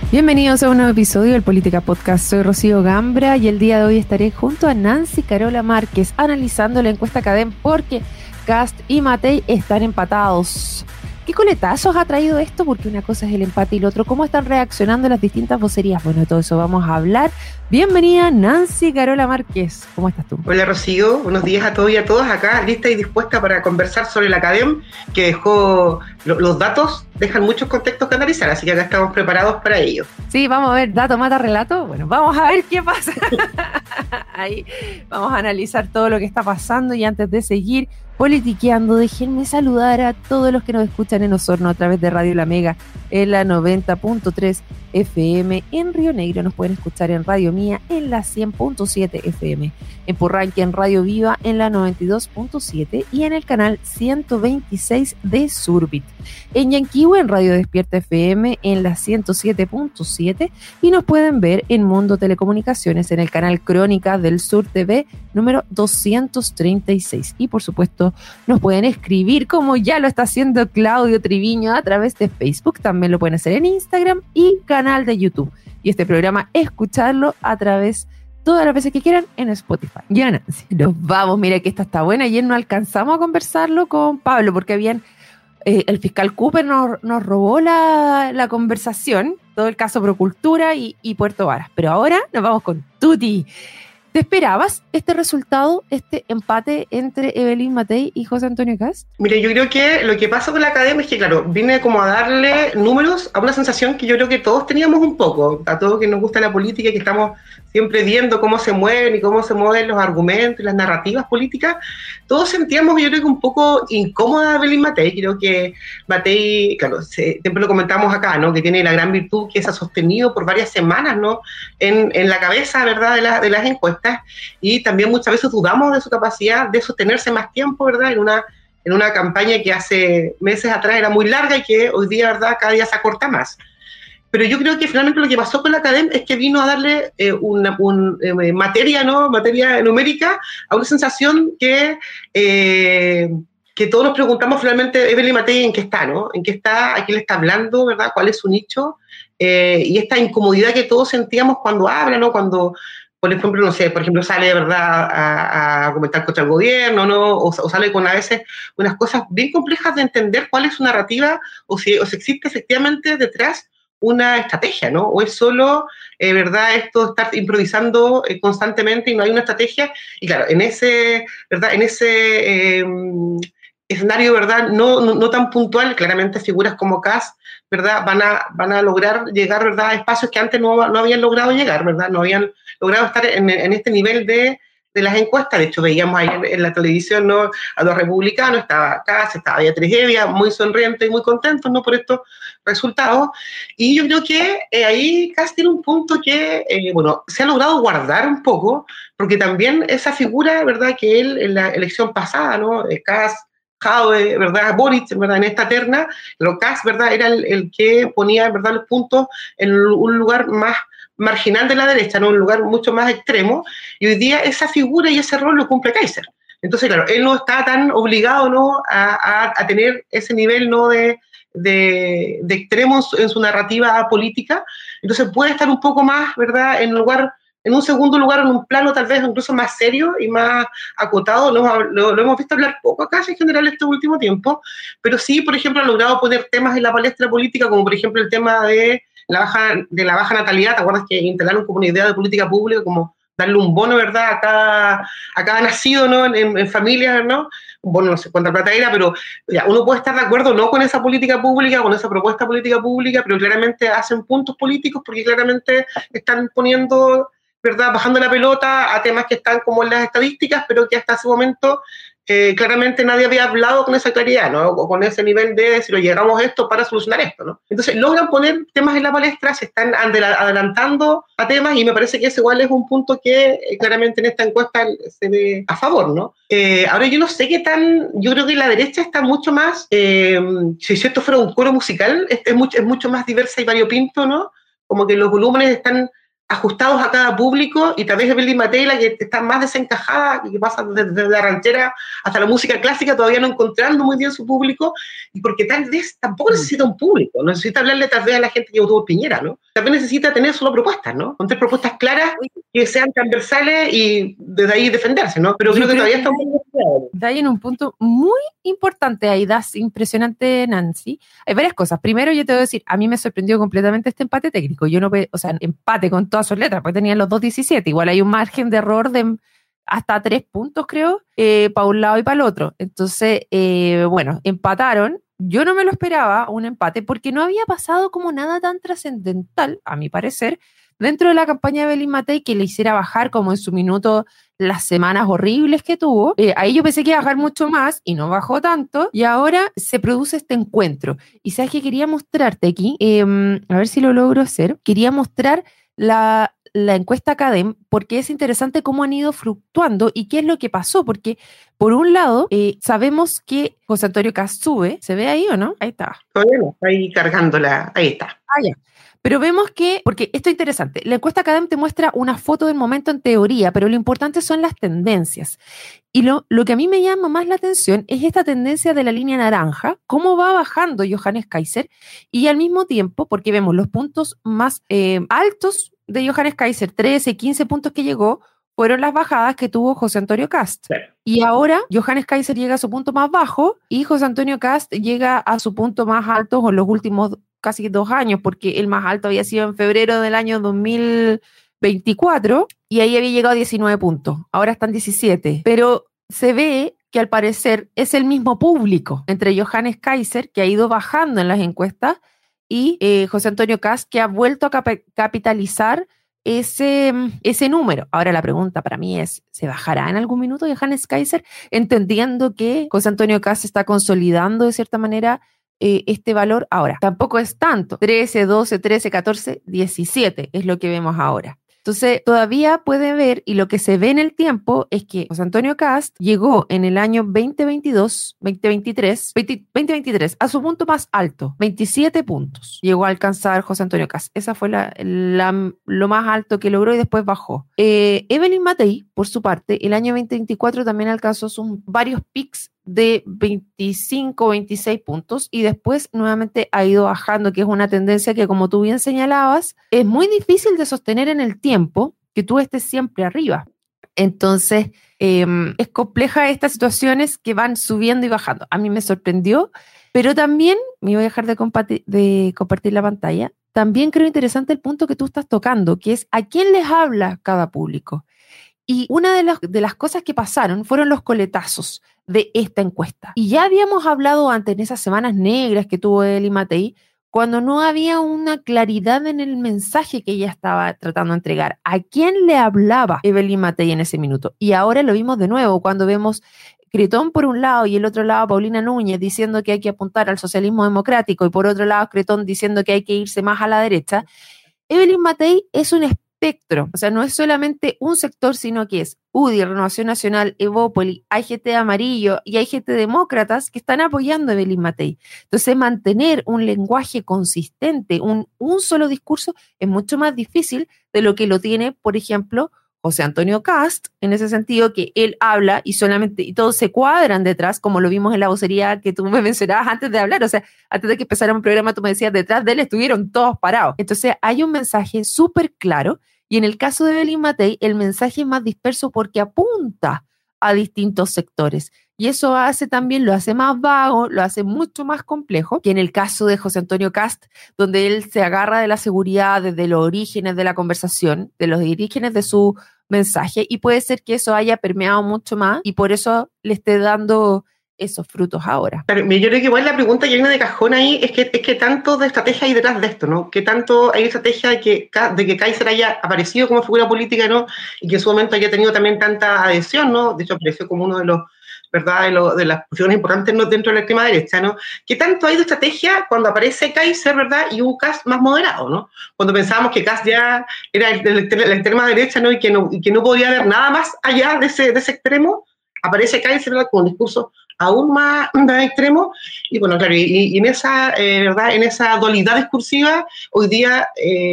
Bienvenidos a un nuevo episodio del Política Podcast. Soy Rocío Gambra y el día de hoy estaré junto a Nancy Carola Márquez analizando la encuesta Cadem porque Kast y Matei están empatados. ¿Qué coletazos ha traído esto? Porque una cosa es el empate y lo otro, ¿cómo están reaccionando las distintas vocerías? Bueno, de todo eso vamos a hablar. Bienvenida Nancy Carola Márquez. ¿Cómo estás tú? Hola Rocío, buenos días a todos y a todas acá, lista y dispuesta para conversar sobre la Cadem, que dejó los datos, dejan muchos contextos que analizar, así que acá estamos preparados para ello. Sí, vamos a ver, dato mata relato. Bueno, vamos a ver qué pasa. Ahí vamos a analizar todo lo que está pasando y antes de seguir politiqueando, déjenme saludar a todos los que nos escuchan en Osorno a través de Radio La Mega en la 90.3 FM, en Río Negro nos pueden escuchar en Radio Mía en la 100.7 FM, en Purranque en Radio Viva en la 92.7 y en el canal 126 de Surbit, en Yanquihue en Radio Despierta FM en la 107.7 y nos pueden ver en Mundo Telecomunicaciones en el canal Crónica del Sur TV número 236 y por supuesto nos pueden escribir como ya lo está haciendo Claudio Triviño a través de Facebook, también lo pueden hacer en Instagram y canal de YouTube y este programa escucharlo a través todas las veces que quieran en Spotify. Ya Nancy, nos vamos, mira que esta está buena. Ayer no alcanzamos a conversarlo con Pablo porque habían el fiscal Cooper nos robó la conversación, todo el caso Procultura y Puerto Varas, pero ahora nos vamos con Tuti. ¿Te esperabas este resultado, este empate entre Evelyn Matei y José Antonio Kast? Mire, yo creo que lo que pasa con la Academia es que, claro, viene como a darle números a una sensación que yo creo que todos teníamos un poco, a todos que nos gusta la política y que estamos siempre viendo cómo se mueven y cómo se mueven los argumentos y las narrativas políticas, todos sentíamos, yo creo que un poco incómoda a Evelyn Matei. Creo que Matei, claro, siempre lo comentamos acá, ¿no? Que tiene la gran virtud que se ha sostenido por varias semanas, ¿no? En la cabeza, ¿verdad? De las encuestas. Y también muchas veces dudamos de su capacidad de sostenerse más tiempo, ¿verdad? En una campaña que hace meses atrás era muy larga y que hoy día, ¿verdad? Cada día se acorta más. Pero yo creo que finalmente lo que pasó con la Cadem es que vino a darle materia, ¿no? Materia numérica a una sensación que todos nos preguntamos finalmente, Evelyn Matei, ¿en qué está, no? ¿En qué está? ¿A quién le está hablando, verdad? ¿Cuál es su nicho? Y esta incomodidad que todos sentíamos cuando habla, ¿no? Cuando, por ejemplo, no sé, por ejemplo, sale, ¿verdad?, a comentar contra el gobierno, ¿no? O sale con a veces unas cosas bien complejas de entender cuál es su narrativa o si existe efectivamente detrás una estrategia, ¿no? O es solo, ¿verdad?, esto estar improvisando constantemente y no hay una estrategia. Y claro, en ese, ¿verdad?, en ese escenario, ¿verdad?, no tan puntual, claramente figuras como Kast, ¿verdad?, van a lograr llegar, ¿verdad?, a espacios que antes no habían logrado llegar, ¿verdad?, no habían logrado estar en este nivel de las encuestas. De hecho, veíamos ayer en la televisión, ¿no?, a los republicanos, estaba Kast, estaba Beatriz Hevia, muy sonrientes y muy contentos, ¿no?, por estos resultados. Y yo creo que ahí Kast tiene un punto que, bueno, se ha logrado guardar un poco, porque también esa figura, ¿verdad?, que él en la elección pasada, ¿no?, Kast, Jadwe, ¿verdad?, Boric, ¿verdad?, en esta terna, pero Kast, ¿verdad?, era el que ponía, ¿verdad?, los puntos en un lugar más marginal de la derecha, ¿no?, un lugar mucho más extremo, y hoy día esa figura y ese rol lo cumple Kaiser. Entonces, claro, él no está tan obligado, ¿no?, a tener ese nivel, ¿no?, de extremos en su narrativa política. Entonces puede estar un poco más, ¿verdad?, en un segundo lugar, en un plano tal vez incluso más serio y más acotado. Lo hemos visto hablar poco acá en general este último tiempo, pero sí, por ejemplo, ha logrado poner temas en la palestra política, como por ejemplo el tema de la baja natalidad. ¿Te acuerdas que instalaron como una idea de política pública, como darle un bono, ¿verdad?, a cada nacido, ¿no?, en familias, ¿no? Un bono, no sé cuánta plata era, pero ya, uno puede estar de acuerdo no con esa política pública, con esa propuesta política pública, pero claramente hacen puntos políticos porque claramente están poniendo, ¿verdad?, bajando la pelota a temas que están como en las estadísticas, pero que hasta ese momento claramente nadie había hablado con esa claridad, ¿no?, o con ese nivel de decir, llegamos a esto para solucionar esto, ¿no? Entonces logran poner temas en la palestra, se están adelantando a temas, y me parece que ese igual es un punto que claramente en esta encuesta se ve a favor, ¿no? Ahora yo no sé qué tan, yo creo que la derecha está mucho más, si esto fuera un coro musical, es mucho más diversa y variopinto, ¿no? Como que los volúmenes están ajustados a cada público, y tal vez Evelyn Matei, la que está más desencajada, que pasa desde la ranchera hasta la música clásica, todavía no encontrando muy bien su público, y porque tal vez tampoco necesita un público, no necesita hablarle tal vez a la gente que votó Piñera, ¿no? También necesita tener solo propuestas, ¿no? Con 3 propuestas claras que sean transversales y desde ahí defenderse, ¿no? Pero creo que todavía está un poco... De ahí en un punto muy importante, ahí das impresionante, Nancy. Hay varias cosas. Primero, yo te voy a decir, a mí me sorprendió completamente este empate técnico. Yo no, o sea, empate con todas sus letras, porque tenían los 2-17. Igual hay un margen de error de hasta 3 puntos, creo, para un lado y para el otro. Entonces, bueno, empataron. Yo no me lo esperaba, un empate, porque no había pasado como nada tan trascendental, a mi parecer, dentro de la campaña de Evelyn Matei, que le hiciera bajar como en su minuto las semanas horribles que tuvo. Ahí yo pensé que iba a bajar mucho más y no bajó tanto, y ahora se produce este encuentro. Y sabes que quería mostrarte aquí, a ver si lo logro hacer, quería mostrar la encuesta Cadem, porque es interesante cómo han ido fluctuando y qué es lo que pasó, porque por un lado sabemos que José Antonio Kast sube, ¿se ve ahí o no? Ahí está. Todavía no, está ahí cargándola, ahí está. Ah, ya. Pero vemos que, porque esto es interesante, la encuesta Cadem te muestra una foto del momento en teoría, pero lo importante son las tendencias. Y lo que a mí me llama más la atención es esta tendencia de la línea naranja, cómo va bajando Johannes Kaiser, y al mismo tiempo, porque vemos los puntos más altos de Johannes Kaiser, 13, 15 puntos que llegó, fueron las bajadas que tuvo José Antonio Kast. Sí. Y ahora Johannes Kaiser llega a su punto más bajo y José Antonio Kast llega a su punto más alto en los últimos casi 2 años, porque el más alto había sido en febrero del año 2024 y ahí había llegado a 19 puntos. Ahora están 17. Pero se ve que al parecer es el mismo público entre Johannes Kaiser, que ha ido bajando en las encuestas, y José Antonio Kast, que ha vuelto a capitalizar ese número. Ahora la pregunta para mí es, ¿se bajará en algún minuto Johannes Kaiser? Entendiendo que José Antonio Kast está consolidando de cierta manera este valor ahora. Tampoco es tanto. 13, 12, 13, 14, 17 es lo que vemos ahora. Entonces, todavía puede ver, y lo que se ve en el tiempo es que José Antonio Kast llegó en el año 2023 a su punto más alto, 27 puntos. Llegó a alcanzar José Antonio Kast. Esa fue lo más alto que logró y después bajó. Evelyn Matei, por su parte, el año 2024 también alcanzó varios pics de 25, 26 puntos y después nuevamente ha ido bajando, que es una tendencia que, como tú bien señalabas, es muy difícil de sostener en el tiempo, que tú estés siempre arriba. Entonces, es compleja estas situaciones que van subiendo y bajando. A mí me sorprendió, pero también, me voy a dejar de compartir la pantalla, también creo interesante el punto que tú estás tocando, que es a quién les habla cada público. Y una de las cosas que pasaron fueron los coletazos de esta encuesta. Y ya habíamos hablado antes, en esas semanas negras que tuvo Evelyn Matei, cuando no había una claridad en el mensaje que ella estaba tratando de entregar. ¿A quién le hablaba Evelyn Matei en ese minuto? Y ahora lo vimos de nuevo, cuando vemos Cretón por un lado y el otro lado Paulina Núñez diciendo que hay que apuntar al socialismo democrático, y por otro lado Cretón diciendo que hay que irse más a la derecha. Evelyn Matei es un espectro, o sea, no es solamente un sector, sino que es UDI, Renovación Nacional, Evópoli, AIGT Amarillo y AIGT Demócratas que están apoyando a Evelyn Matei. Entonces, mantener un lenguaje consistente, un solo discurso, es mucho más difícil de lo que lo tiene, por ejemplo, José Antonio Kast, en ese sentido que él habla y todos se cuadran detrás, como lo vimos en la vocería que tú me mencionabas antes de hablar. O sea, antes de que empezara un programa, tú me decías, detrás de él estuvieron todos parados. Entonces, hay un mensaje súper claro, y en el caso de Evelyn Matei, el mensaje es más disperso porque apunta a distintos sectores. Y eso lo hace más vago, lo hace mucho más complejo que en el caso de José Antonio Kast, donde él se agarra de la seguridad desde los orígenes de la conversación, de los orígenes de su mensaje, y puede ser que eso haya permeado mucho más y por eso le esté dando esos frutos ahora. Pero yo creo que igual la pregunta que viene de cajón ahí es que tanto de estrategia hay detrás de esto, ¿no? ¿Qué tanto hay estrategia de que Kaiser haya aparecido como figura política, ¿no? Y que en su momento haya tenido también tanta adhesión, ¿no? De hecho, apareció como uno de los, ¿verdad?, de las posiciones importantes, ¿no?, dentro de la extrema derecha, ¿no? ¿Qué tanto hay de estrategia cuando aparece Kaiser, ¿verdad?, y un Kast más moderado, ¿no? Cuando pensábamos que Kast ya era la extrema derecha, ¿no?, y que no podía haber nada más allá de ese extremo, aparece Kaiser, ¿verdad?, con un discurso aún más extremo, y bueno, claro, y en esa, ¿verdad? En esa dualidad discursiva, hoy día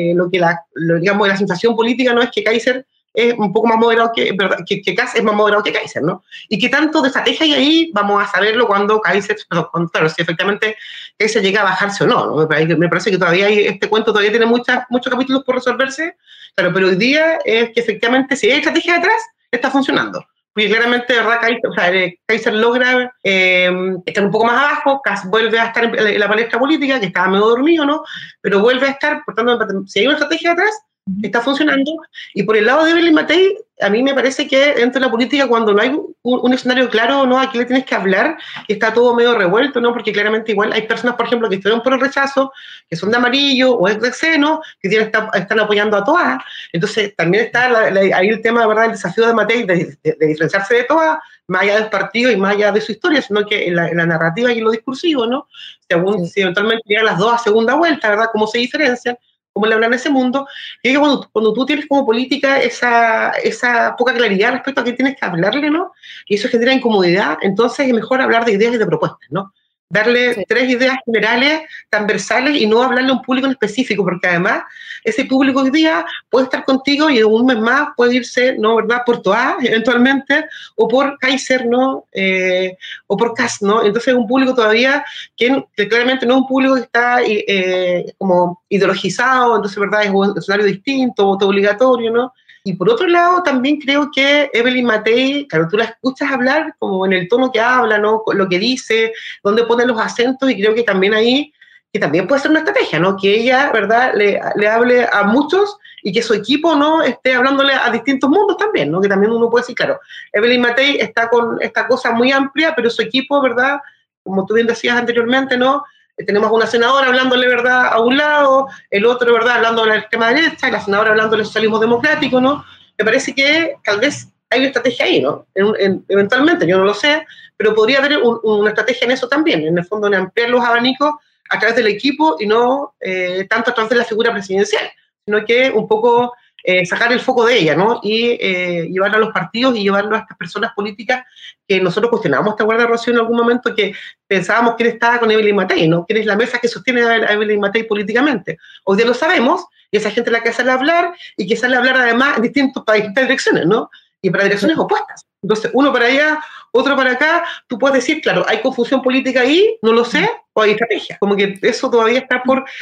digamos, la sensación política no es que Kaiser es un poco más moderado que Kass es más moderado que Kaiser, ¿no? Y qué tanto de estrategia hay ahí, vamos a saberlo cuando Kaiser, claro, si efectivamente Kaiser llega a bajarse o no, ¿no? Me parece que todavía este cuento todavía tiene muchos capítulos por resolverse, claro, pero hoy día es que efectivamente si hay estrategia detrás, está funcionando. Porque claramente, ¿verdad? Kaiser logra estar un poco más abajo, Kass vuelve a estar en la palestra política, que estaba medio dormido, ¿no? Pero vuelve a estar, por tanto, si hay una estrategia detrás, está funcionando. Y por el lado de Evelyn Matei, a mí me parece que dentro de la política, cuando no hay un escenario claro, ¿no? ¿A quién le tienes que hablar? Y está todo medio revuelto, ¿no? Porque claramente igual hay personas, por ejemplo, que estuvieron por el rechazo, que son de amarillo o es de seno, que están apoyando a todas. Entonces también está ahí el tema, ¿verdad? El desafío de Matei de diferenciarse de todas, más allá del partido y más allá de su historia, sino que en la narrativa y en lo discursivo, ¿no? Si eventualmente llegan las dos a segunda vuelta, ¿verdad? ¿Cómo se diferencian? ¿Cómo le hablan a ese mundo? Y que cuando tú tienes como política esa poca claridad respecto a qué tienes que hablarle, ¿no? Y eso genera incomodidad, entonces es mejor hablar de ideas y de propuestas, ¿no? Darle 3 ideas generales, transversales, y no hablarle a un público en específico, porque además ese público hoy día puede estar contigo y en un mes más puede irse, ¿no? ¿Verdad? Por Toa, eventualmente, o por Kaiser, ¿no? O por Kass, ¿no? Entonces es un público todavía que claramente no es un público que está como ideologizado, entonces, ¿verdad? Es un escenario distinto, voto obligatorio, ¿no? Y por otro lado, también creo que Evelyn Matei, claro, tú la escuchas hablar como en el tono que habla, ¿no? Lo que dice, dónde pone los acentos, y creo que también ahí, que también puede ser una estrategia, ¿no? Que ella, ¿verdad?, le hable a muchos y que su equipo, ¿no?, esté hablándole a distintos mundos también, ¿no? Que también uno puede decir, claro, Evelyn Matei está con esta cosa muy amplia, pero su equipo, ¿verdad?, como tú bien decías anteriormente, ¿no?, tenemos una senadora hablándole, ¿verdad?, a un lado, el otro, ¿verdad?, hablando de la extrema derecha, y la senadora hablando del socialismo democrático, ¿no? Me parece que tal vez hay una estrategia ahí, ¿no? Eventualmente, yo no lo sé, pero podría haber una estrategia en eso también, en el fondo, en ampliar los abanicos a través del equipo y no tanto a través de la figura presidencial, sino que un poco sacar el foco de ella, ¿no? Y llevarlo a los partidos y llevarlo a estas personas políticas que nosotros cuestionábamos, ¿te acuerdas, Rocío, en algún momento que pensábamos quién estaba con Evelyn Matei, ¿no? ¿Quién es la mesa que sostiene a Evelyn Matei políticamente? Hoy día lo sabemos, y esa gente es la que sale a hablar, y que sale a hablar además para distintas direcciones, ¿no? Y para direcciones opuestas. Entonces, uno para allá, otro para acá, tú puedes decir, claro, ¿hay confusión política ahí? No lo sé, o hay estrategia. Como que eso todavía está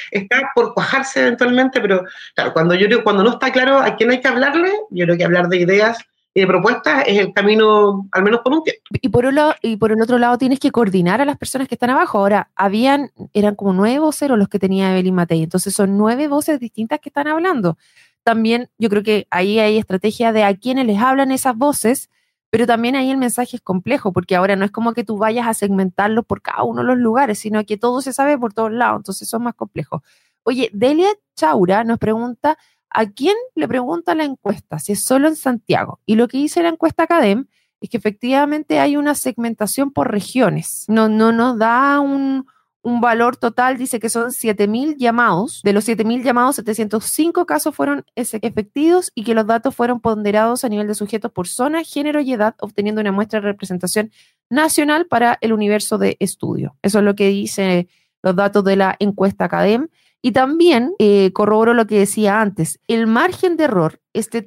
por cuajarse eventualmente, pero claro, cuando no está claro a quién hay que hablarle, yo creo que hablar de ideas y de propuestas es el camino, al menos por un tiempo. Y por el otro lado tienes que coordinar a las personas que están abajo. Ahora, eran como 9 voceros los que tenía Evelyn Matei, entonces son 9 voces distintas que están hablando. También yo creo que ahí hay estrategia de a quiénes les hablan esas voces, pero también ahí el mensaje es complejo, porque ahora no es como que tú vayas a segmentarlos por cada uno de los lugares, sino que todo se sabe por todos lados, entonces son más complejos. Oye, Delia Chaura nos pregunta, ¿a quién le pregunta la encuesta? Si es solo en Santiago. Y lo que dice la encuesta Academ es que efectivamente hay una segmentación por regiones. No nos da un valor total, dice que son 7.000 llamados. De los 7.000 llamados, 705 casos fueron efectivos y que los datos fueron ponderados a nivel de sujetos por zona, género y edad, obteniendo una muestra de representación nacional para el universo de estudio. Eso es lo que dice los datos de la encuesta Academ. Y también corroboro lo que decía antes, el margen de error es de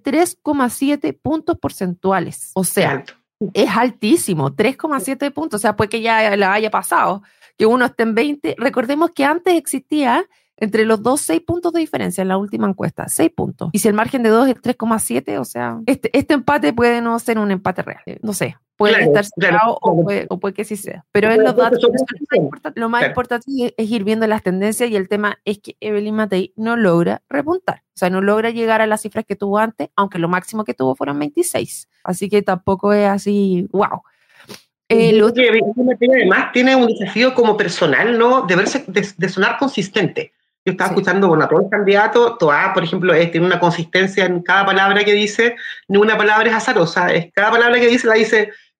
3,7 puntos porcentuales. O sea, es altísimo, 3,7 puntos. O sea, pues que ya la haya pasado, que uno esté en 20. Recordemos que antes existía entre los dos 6 puntos de diferencia en la última encuesta, 6 puntos. Y si el margen de 2 es 3,7, o sea, este empate puede no ser un empate real. No sé, puede estar cerrado o puede que sí sea. Pero es los datos. Lo más importante es ir viendo las tendencias, y el tema es que Evelyn Matei no logra repuntar. O sea, no logra llegar a las cifras que tuvo antes, aunque lo máximo que tuvo fueron 26. Así que tampoco es así, wow. Además tiene un desafío como personal, ¿no? De sonar consistente. Yo estaba escuchando a todos los candidatos, Toa, por ejemplo, tiene una consistencia en cada palabra que dice, ni una palabra es azarosa, cada palabra que dice la dice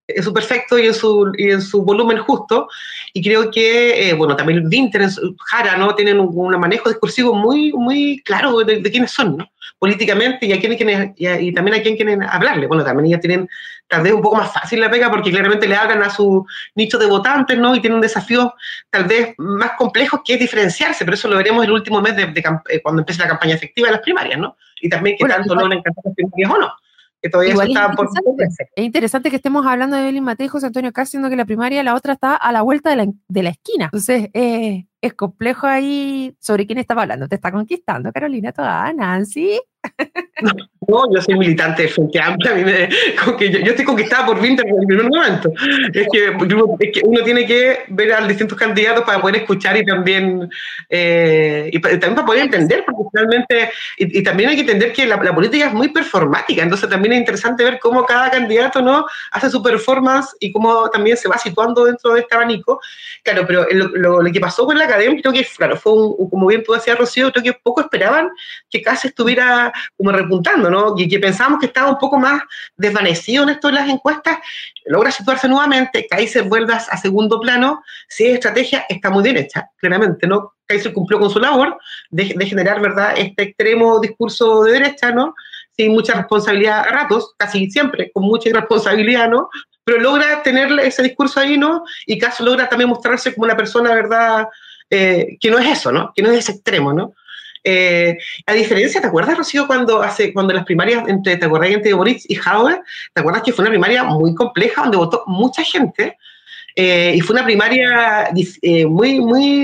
su perfecto y en su volumen justo, y creo que, bueno, también Winter, Jara, ¿no? Tienen un manejo discursivo muy, muy claro de quiénes son, ¿no? Políticamente, y a y también a quién quieren hablarle. Bueno, también ellas tienen tal vez un poco más fácil la pega, porque claramente le hablan a su nicho de votantes, ¿no? Y tienen desafíos tal vez más complejos que es diferenciarse, pero eso lo veremos el último mes cuando empiece la campaña efectiva de las primarias, ¿no? Y también qué tanto logran encantar las primarias o no, que todavía eso está por verse. Es interesante que estemos hablando de Evelyn Matei y José Antonio Kast, siendo que la primaria, la otra está a la vuelta de la esquina. Entonces, es complejo ahí sobre quién estaba hablando. Te está conquistando Carolina toda, Nancy. No, yo soy militante del Frente Amplio, yo estoy conquistada por Winter en el primer momento. Es que uno tiene que ver a los distintos candidatos para poder escuchar y también para poder entender, porque finalmente, y también hay que entender que la política es muy performática, entonces también es interesante ver cómo cada candidato, ¿no?, hace su performance y cómo también se va situando dentro de este abanico. Claro, pero lo que pasó con la academia, creo que, claro, fue como bien tú decías, Rocío, creo que poco esperaban que Kast estuviera como repuntando, ¿no? Y que pensábamos que estaba un poco más desvanecido en esto de las encuestas, logra situarse nuevamente, Kaiser vuelve a segundo plano, si es estrategia, está muy bien hecha, claramente, ¿no? Kaiser cumplió con su labor de generar, ¿verdad?, este extremo discurso de derecha, ¿no?, sin mucha responsabilidad a ratos, casi siempre, con mucha irresponsabilidad, ¿no?, pero logra tener ese discurso ahí, ¿no?, y Kast logra también mostrarse como una persona, ¿verdad?, que no es eso, ¿no?, que no es ese extremo, ¿no? A diferencia, ¿te acuerdas, Rocío, cuando las primarias ¿te acuerdas entre Boric y Jadwe? ¿Te acuerdas que fue una primaria muy compleja donde votó mucha gente? Y fue una primaria muy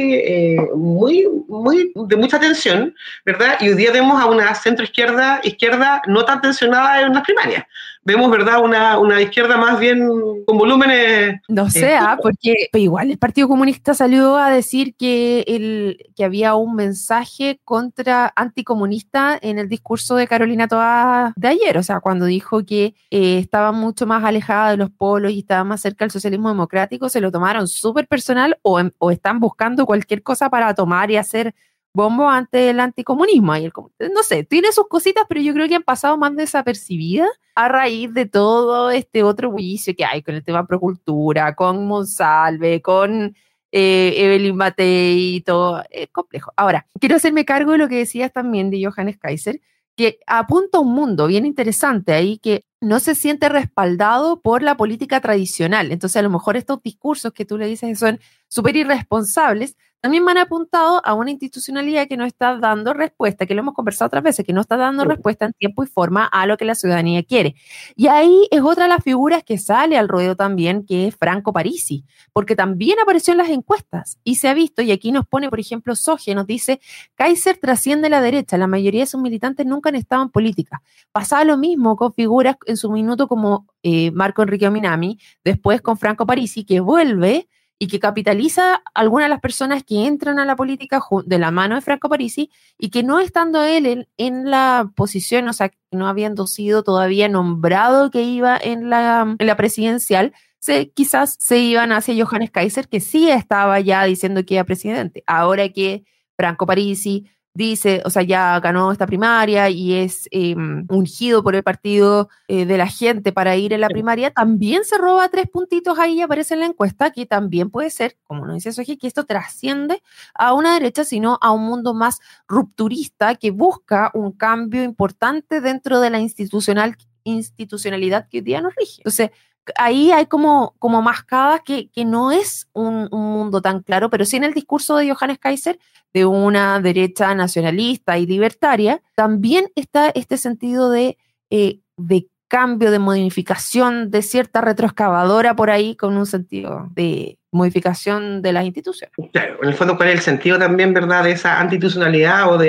de mucha tensión, ¿verdad? Y hoy día vemos a una centro-izquierda no tan tensionada en las primarias. Vemos, ¿verdad?, una izquierda más bien con volúmenes. No sé, porque igual el Partido Comunista salió a decir que había un mensaje anticomunista en el discurso de Carolina Toá de ayer, o sea, cuando dijo que estaba mucho más alejada de los polos y estaba más cerca del socialismo democrático, se lo tomaron súper personal o están buscando cualquier cosa para tomar y hacer bombo ante el anticomunismo. No sé, tiene sus cositas, pero yo creo que han pasado más desapercibidas a raíz de todo este otro bullicio que hay con el tema procultura, con Monsalve, con Evelyn Matei y todo. Es complejo. Ahora, quiero hacerme cargo de lo que decías también de Johannes Kaiser, que apunta a un mundo bien interesante ahí que no se siente respaldado por la política tradicional. Entonces, a lo mejor estos discursos que tú le dices que son súper irresponsables, también me han apuntado a una institucionalidad que no está dando respuesta, que lo hemos conversado otras veces, que no está dando respuesta en tiempo y forma a lo que la ciudadanía quiere. Y ahí es otra de las figuras que sale al ruedo también, que es Franco Parisi, porque también apareció en las encuestas y se ha visto, y aquí nos pone, por ejemplo, Soje, nos dice, Kaiser trasciende la derecha, la mayoría de sus militantes nunca han estado en política. Pasaba lo mismo con figuras en su minuto como Marco Enrique Ominami, después con Franco Parisi, que vuelve y que capitaliza a algunas de las personas que entran a la política de la mano de Franco Parisi y que no estando él en la posición, o sea, no habiendo sido todavía nombrado que iba en la presidencial, quizás se iban hacia Johannes Kaiser, que sí estaba ya diciendo que era presidente. Ahora que Franco Parisi dice, o sea, ya ganó esta primaria y es ungido por el partido de la gente para ir en la primaria, también se roba 3 puntitos ahí, aparece en la encuesta, que también puede ser, como nos dice Soji, que esto trasciende a una derecha, sino a un mundo más rupturista que busca un cambio importante dentro de la institucionalidad que hoy día nos rige. Entonces, ahí hay como mascadas que no es un mundo tan claro, pero sí en el discurso de Johannes Kaiser, de una derecha nacionalista y libertaria, también está este sentido de cambio, de modificación, de cierta retroexcavadora por ahí, con un sentido de modificación de las instituciones. Claro, en el fondo, ¿cuál es el sentido también, verdad, de esa antiinstitucionalidad o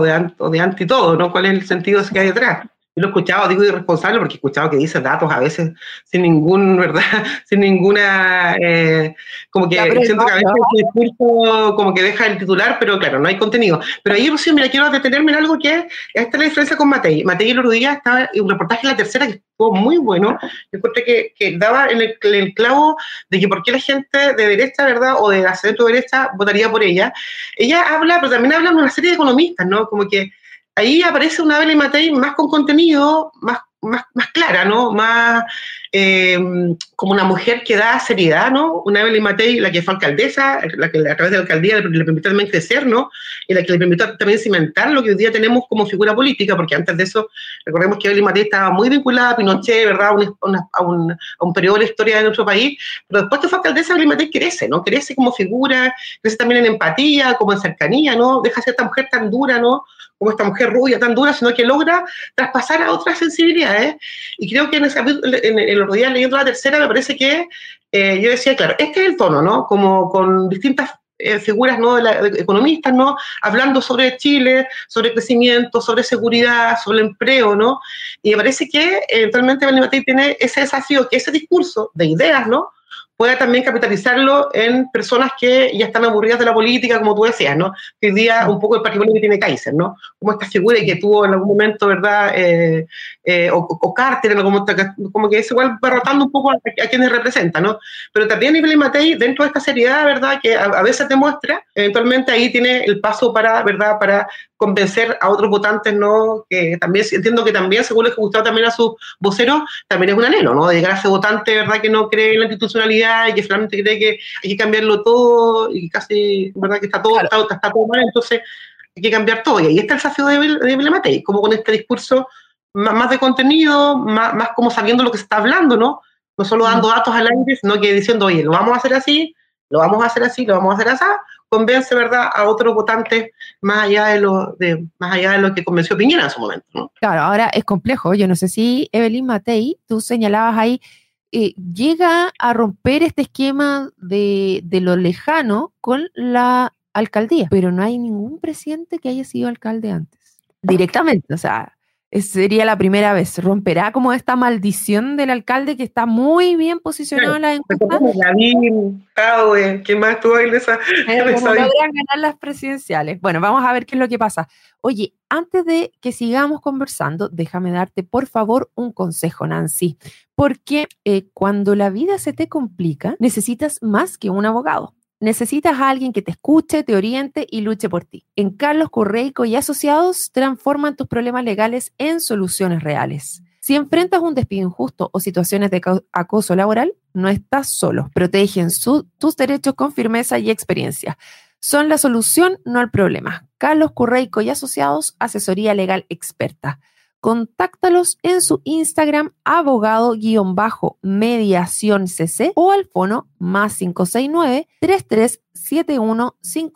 de anti todo, ¿no? ¿Cuál es el sentido que hay detrás? Yo lo he escuchado, digo irresponsable, porque he escuchado que dice datos a veces sin ningún, ¿verdad? Sin ninguna, como que siento que a veces el discurso como que deja el titular, pero claro, no hay contenido. Pero ahí, Rocío, mira, quiero detenerme en algo que esta es la diferencia con Matei. Matei el otro día estaba en un reportaje en La Tercera que estuvo muy bueno. Yo encontré que daba en el clavo de que por qué la gente de derecha, ¿verdad? O de la centro derecha votaría por ella. Ella habla, pero también habla de una serie de economistas, ¿no? Como que ahí aparece una Evelyn Matei más con contenido, más más clara, ¿no? Más como una mujer que da seriedad, ¿no? Una Evelyn Matei, la que fue alcaldesa, la que a través de la alcaldía le permitió también crecer, ¿no? Y la que le permitió también cimentar lo que hoy día tenemos como figura política, porque antes de eso, recordemos que Evelyn Matei estaba muy vinculada a Pinochet, ¿verdad? A un periodo de la historia de nuestro país, pero después que fue alcaldesa, Evelyn Matei crece, ¿no? Crece como figura, crece también en empatía, como en cercanía, ¿no? Deja de ser esta mujer tan dura, ¿no? Como esta mujer rubia tan dura, sino que logra traspasar a otras sensibilidades. Y creo que en los días leyendo la tercera, me parece que yo decía, claro, este es el tono, ¿no? Como con distintas figuras, ¿no? De economistas, ¿no? Hablando sobre Chile, sobre crecimiento, sobre seguridad, sobre empleo, ¿no? Y me parece que eventualmente Evelyn Matei tiene ese desafío, que ese discurso de ideas, ¿no? Pueda también capitalizarlo en personas que ya están aburridas de la política, como tú decías, ¿no? Que hoy día un poco el patrimonio que tiene Kaiser, ¿no? Como esta figura que tuvo en algún momento, ¿verdad? O Carter, como que es igual va rotando un poco a quienes representa, ¿no? Pero también Evelyn Matei, dentro de esta seriedad, ¿verdad? Que a veces demuestra, eventualmente ahí tiene el paso para, ¿verdad? Para convencer a otros votantes, ¿no? Que también, entiendo que también, según les gustaba también a sus voceros, también es un anhelo, ¿no? De llegar a ese votante, ¿verdad? Que no cree en la institucionalidad y que finalmente cree que hay que cambiarlo todo y casi, ¿verdad? Que está todo, claro, está todo mal, entonces hay que cambiar todo. Y ahí está el desafío de Evelyn Matei, como con este discurso más de contenido, más como sabiendo lo que se está hablando, ¿no? No solo dando datos al aire, sino que diciendo, oye, lo vamos a hacer así, lo vamos a hacer así, lo vamos a hacer así, convence, ¿verdad?, a otros votantes más allá de lo que convenció Piñera en su momento, ¿no? Claro, ahora es complejo. Yo no sé si Evelyn Matei, tú señalabas ahí, llega a romper este esquema de lo lejano con la alcaldía, pero no hay ningún presidente que haya sido alcalde antes, directamente, o sea, sería la primera vez. ¿Romperá como esta maldición del alcalde que está muy bien posicionado en la encuesta? ¿Quién más estuvo ahí en esa? No logran ganar las presidenciales. Bueno, vamos a ver qué es lo que pasa. Oye, antes de que sigamos conversando, déjame darte, por favor, un consejo, Nancy, porque cuando la vida se te complica, necesitas más que un abogado. Necesitas a alguien que te escuche, te oriente y luche por ti. En Carlos Correico y Asociados transforman tus problemas legales en soluciones reales. Si enfrentas un despido injusto o situaciones de acoso laboral, no estás solo. Protegen tus derechos con firmeza y experiencia. Son la solución, no el problema. Carlos Correico y Asociados, asesoría legal experta. Contáctalos en su Instagram abogado_mediacioncc o al fono +569 3371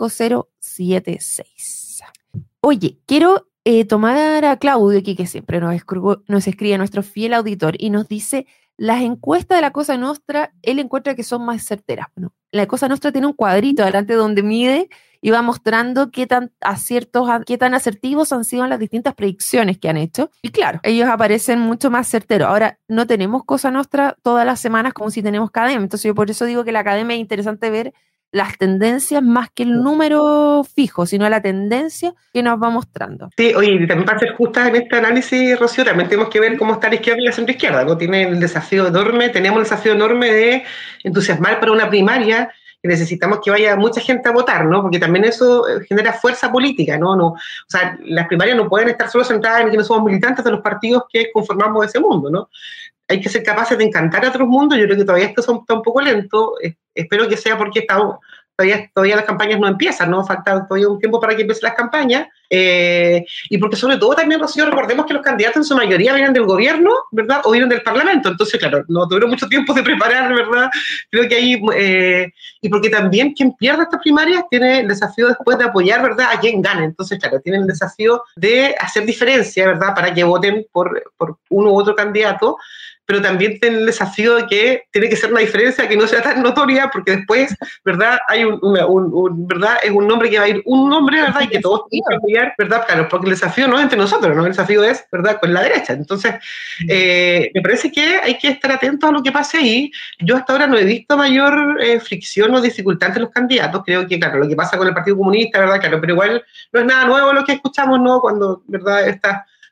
5076. Oye, quiero tomar a Claudio aquí, que siempre nos escribe nuestro fiel auditor y nos dice: las encuestas de la Cosa Nostra, él encuentra que son más certeras. Bueno, la Cosa Nostra tiene un cuadrito adelante donde mide y va mostrando qué tan asertivos han sido las distintas predicciones que han hecho. Y claro, ellos aparecen mucho más certeros. Ahora, no tenemos Cosa Nostra todas las semanas como si tenemos Academia. Entonces yo por eso digo que la Academia es interesante ver las tendencias más que el número fijo, sino la tendencia que nos va mostrando. Sí, oye, y también para ser justas en este análisis, Rocío, también tenemos que ver cómo está la izquierda y la centroizquierda, ¿no? Tenemos el desafío enorme de entusiasmar para una primaria, y necesitamos que vaya mucha gente a votar, ¿no? Porque también eso genera fuerza política, ¿no? O sea, las primarias no pueden estar solo centradas en que no somos militantes de los partidos que conformamos ese mundo, ¿no? Hay que ser capaces de encantar a otros mundos. Yo creo que todavía esto está un poco lento. Espero que sea porque todavía las campañas no empiezan, ¿no? Falta todavía un tiempo para que empiecen las campañas. Y porque sobre todo también, Rocío, recordemos que los candidatos en su mayoría vienen del gobierno, ¿verdad? O vienen del Parlamento. Entonces, claro, no tuvieron mucho tiempo de preparar, ¿verdad? Creo que ahí... y porque también quien pierda estas primarias tiene el desafío después de apoyar, ¿verdad?, a quien gane. Entonces, claro, tienen el desafío de hacer diferencia, ¿verdad?, para que voten por uno u otro candidato, pero también tiene el desafío de que tiene que ser una diferencia que no sea tan notoria, porque después, ¿verdad?, hay ¿verdad?, es un nombre que va a ir un nombre, ¿verdad?, y que todos tienen que apoyar, ¿verdad?, claro, porque el desafío no es entre nosotros, ¿no? El desafío es, ¿verdad?, con la derecha. Entonces, me parece que hay que estar atentos a lo que pase ahí. Yo hasta ahora no he visto mayor fricción o dificultad entre los candidatos. Creo que, claro, lo que pasa con el Partido Comunista, ¿verdad?, claro, pero igual no es nada nuevo lo que escuchamos, ¿no?, cuando, ¿verdad?,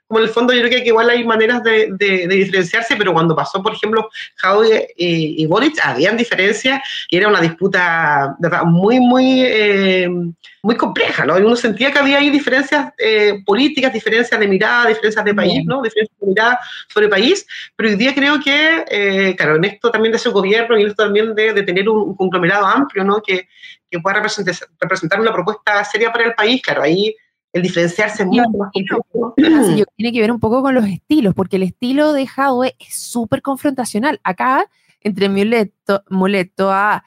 como en el fondo yo creo que igual hay maneras de diferenciarse, pero cuando pasó, por ejemplo, Jaude y Boric, habían diferencias y era una disputa, ¿verdad?, muy compleja, ¿no? Y uno sentía que había ahí diferencias políticas, diferencias de mirada, diferencias de país, ¿no? Diferencias de mirada sobre país, pero hoy día creo que, claro, en esto también de ese gobierno y en esto también de tener un conglomerado amplio, ¿no?, que pueda representar una propuesta seria para el país, claro, ahí el diferenciarse es mucho más complejo. Sí, tiene que ver un poco con los estilos, porque el estilo de Jadwe es súper confrontacional. Acá, entre Moleto a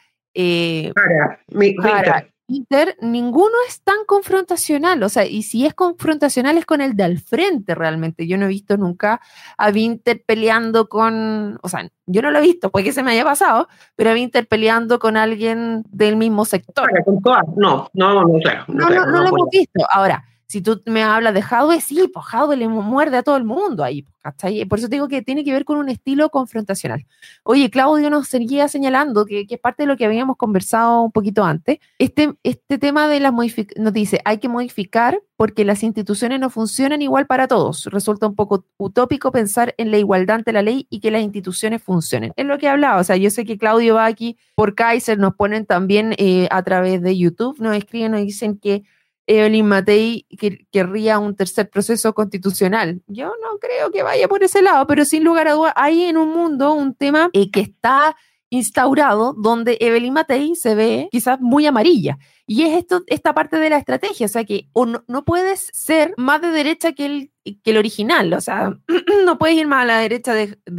Inter, ninguno es tan confrontacional, o sea, y si es confrontacional es con el de al frente realmente. Yo no he visto nunca a Vinter peleando con, o sea, yo no lo he visto, puede que se me haya pasado, pero a Vinter peleando con alguien del mismo sector. Con todas, no, claro. No lo hemos visto. Ahora, si tú me hablas de Jadwe, sí, pues Jadwe le muerde a todo el mundo ahí, ¿cachai? Por eso te digo que tiene que ver con un estilo confrontacional. Oye, Claudio nos seguía señalando que es parte de lo que habíamos conversado un poquito antes. Este tema de las modificaciones, nos dice, hay que modificar porque las instituciones no funcionan igual para todos. Resulta un poco utópico pensar en la igualdad ante la ley y que las instituciones funcionen. Es lo que hablaba, o sea, yo sé que Claudio va aquí por Kaiser, nos ponen también a través de YouTube, nos escriben, nos dicen que Evelyn Matei querría un tercer proceso constitucional. Yo no creo que vaya por ese lado, pero sin lugar a dudas hay en un mundo un tema que está instaurado donde Evelyn Matei se ve quizás muy amarilla. Y es esta parte de la estrategia, o sea que no puedes ser más de derecha que el original, o sea, no puedes ir más a la derecha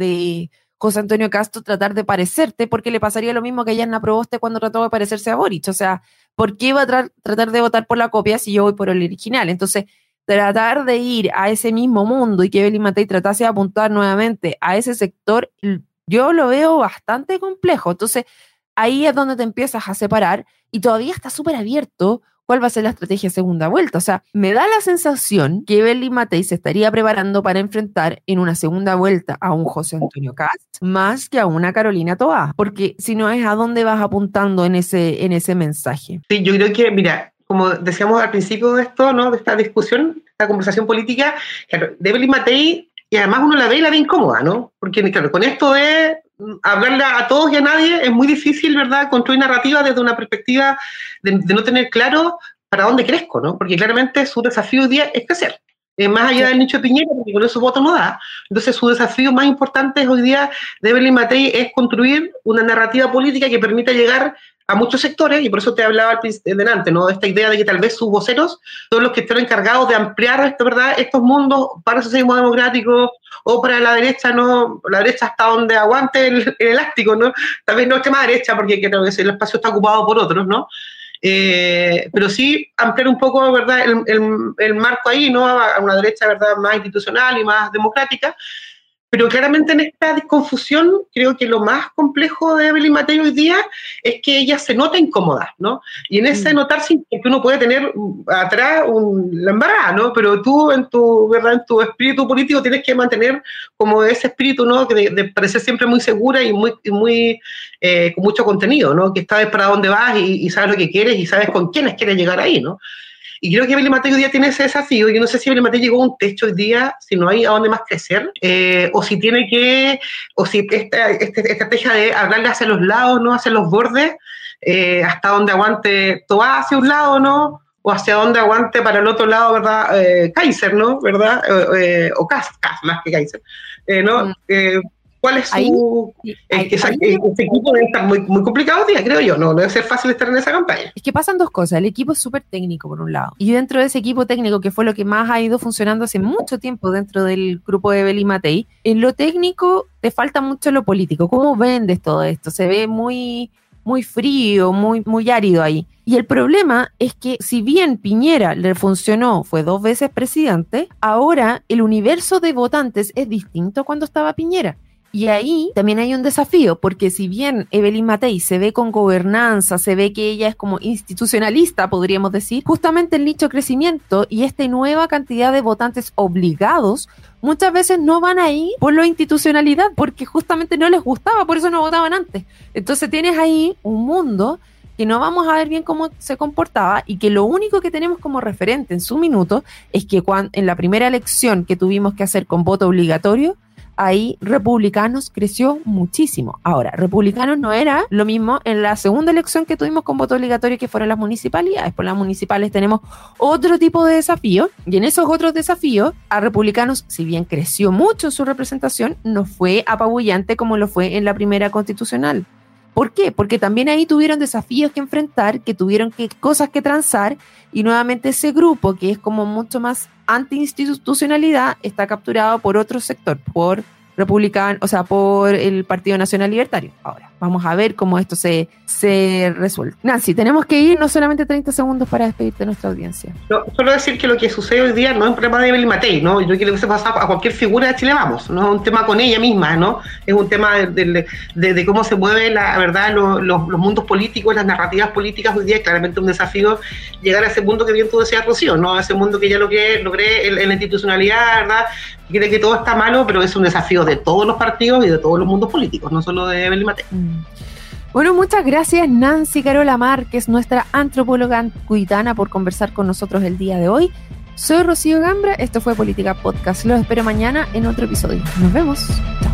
de José Antonio Castro, tratar de parecerte, porque le pasaría lo mismo que a Yarna Proboste cuando trató de parecerse a Boric, o sea, ¿por qué iba a tratar de votar por la copia si yo voy por el original? Entonces, tratar de ir a ese mismo mundo y que Evelyn Matei tratase de apuntar nuevamente a ese sector, yo lo veo bastante complejo. Entonces, ahí es donde te empiezas a separar y todavía está súper abierto cuál va a ser la estrategia de segunda vuelta. O sea, me da la sensación que Evelyn Matei se estaría preparando para enfrentar en una segunda vuelta a un José Antonio Cast más que a una Carolina Toá, porque si no es a dónde vas apuntando en ese mensaje. Sí, yo creo que, mira, como decíamos al principio de esto, ¿no?, de esta discusión, esta conversación política, claro, de Evelyn Matei, y además uno la ve y la ve incómoda, ¿no? Porque, claro, con esto de hablarle a todos y a nadie es muy difícil, ¿verdad?, construir narrativa desde una perspectiva de no tener claro para dónde crezco, ¿no? Porque claramente su desafío hoy día es crecer. Más allá del nicho de Piñera, porque con eso voto no da. Entonces su desafío más importante hoy día de Evelyn Matei es construir una narrativa política que permita llegar a muchos sectores, y por eso te hablaba delante, ¿no?, de esta idea de que tal vez sus voceros, todos los que estén encargados de ampliar esto, ¿verdad?, estos mundos para el socialismo democrático o para la derecha, ¿no?, la derecha hasta donde aguante el elástico, ¿no?, tal vez no extrema derecha, porque creo que el espacio está ocupado por otros, ¿no?, pero sí ampliar un poco, ¿verdad?, el marco ahí, ¿no?, a una derecha, ¿verdad?, más institucional y más democrática. Pero claramente en esta confusión creo que lo más complejo de Evelyn Matei hoy día es que ella se nota incómoda, ¿no? Y en ese notarse que uno puede tener atrás la embarrada, ¿no? Pero tú ¿verdad?, en tu espíritu político tienes que mantener como ese espíritu, ¿no?, de parecer siempre muy segura y muy con mucho contenido, ¿no? Que sabes para dónde vas y sabes lo que quieres y sabes con quiénes quieres llegar ahí, ¿no? Y creo que Evelyn Matei hoy día tiene ese desafío. Yo no sé si Evelyn Matei llegó a un techo hoy día, si no hay a dónde más crecer, o si tiene que, o si esta estrategia de hablarle hacia los lados, ¿no?, hacia los bordes, hasta donde aguante Toá hacia un lado, ¿no?, o hacia donde aguante para el otro lado, ¿verdad?, Kaiser, ¿no?, ¿verdad?, o Kast más que Kaiser, ¿no? ¿Cuál es su...? Ese equipo debe estar muy, muy complicado, creo yo. No debe ser fácil estar en esa campaña. Es que pasan dos cosas. El equipo es súper técnico, por un lado. Y dentro de ese equipo técnico, que fue lo que más ha ido funcionando hace mucho tiempo dentro del grupo de Evelyn Matei, en lo técnico te falta mucho lo político. ¿Cómo vendes todo esto? Se ve muy, muy frío, muy, muy árido ahí. Y el problema es que si bien Piñera le funcionó, fue 2 veces presidente, ahora el universo de votantes es distinto a cuando estaba Piñera. Y ahí también hay un desafío, porque si bien Evelyn Matei se ve con gobernanza, se ve que ella es como institucionalista, podríamos decir, justamente el nicho de crecimiento y esta nueva cantidad de votantes obligados, muchas veces no van ahí por la institucionalidad, porque justamente no les gustaba, por eso no votaban antes. Entonces tienes ahí un mundo que no vamos a ver bien cómo se comportaba y que lo único que tenemos como referente en su minuto es que en la primera elección que tuvimos que hacer con voto obligatorio, ahí Republicanos creció muchísimo. Ahora, Republicanos no era lo mismo en la segunda elección que tuvimos con voto obligatorio, que fueron las municipalidades. Por las municipales tenemos otro tipo de desafío, y en esos otros desafíos, a Republicanos, si bien creció mucho su representación, no fue apabullante como lo fue en la primera constitucional. ¿Por qué? Porque también ahí tuvieron desafíos que enfrentar, que tuvieron cosas que transar, y nuevamente ese grupo, que es como mucho más anti-institucionalidad, está capturado por otro sector, por Republicano, o sea, por el Partido Nacional Libertario. Ahora, vamos a ver cómo esto se resuelve. Nancy, tenemos que ir, no solamente 30 segundos para despedirte de nuestra audiencia. No, solo decir que lo que sucede hoy día no es un problema de Evelyn Matei, ¿no? Yo creo que le hubiese pasado a cualquier figura de Chile Vamos, no es un tema con ella misma, ¿no? Es un tema de cómo se mueven, la verdad, los mundos políticos, las narrativas políticas hoy día. Es claramente un desafío llegar a ese mundo que bien tú decías, Rocío, ¿no? A ese mundo que ya lo cree en la institucionalidad, ¿verdad? Que cree que todo está malo, pero es un desafío de todos los partidos y de todos los mundos políticos, no solo de Evelyn Matei. Bueno, muchas gracias Nancy Carola Márquez, nuestra antropóloga cuitana, por conversar con nosotros el día de hoy. Soy Rocío Gambra, esto fue Política Podcast. Los espero mañana en otro episodio. Nos vemos. Chao.